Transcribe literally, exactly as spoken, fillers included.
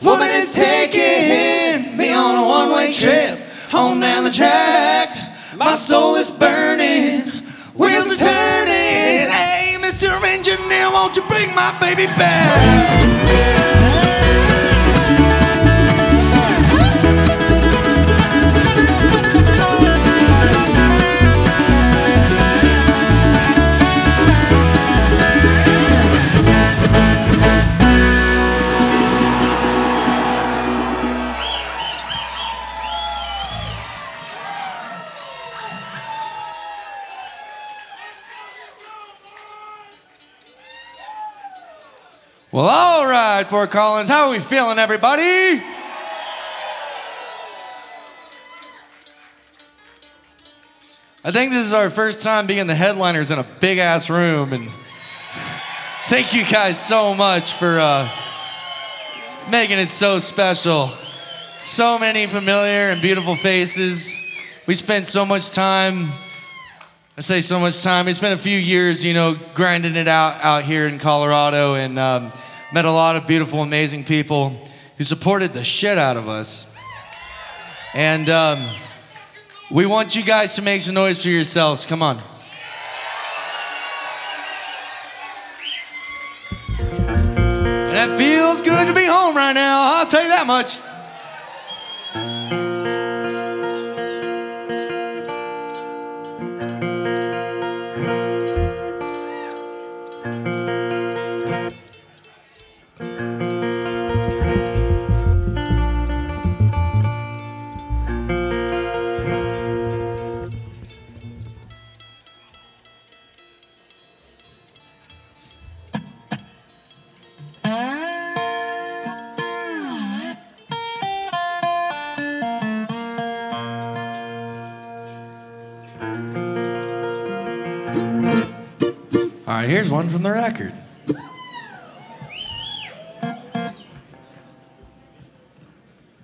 Woman is taking me on a one-way trip home down the track. My soul is burning, wheels are turning. Hey, Mister Engineer, won't you bring my baby back? Well, all right, Fort Collins, how are we feeling, everybody? I think this is our first time being the headliners in a big-ass room, and thank you guys so much for uh, making it so special. So many familiar and beautiful faces. We spent so much time, I say so much time, we spent a few years, you know, grinding it out out here in Colorado, and um, met a lot of beautiful, amazing people who supported the shit out of us. And um, we want you guys to make some noise for yourselves. Come on. And it feels good to be home right now, I'll tell you that much. All right, here's one from the record.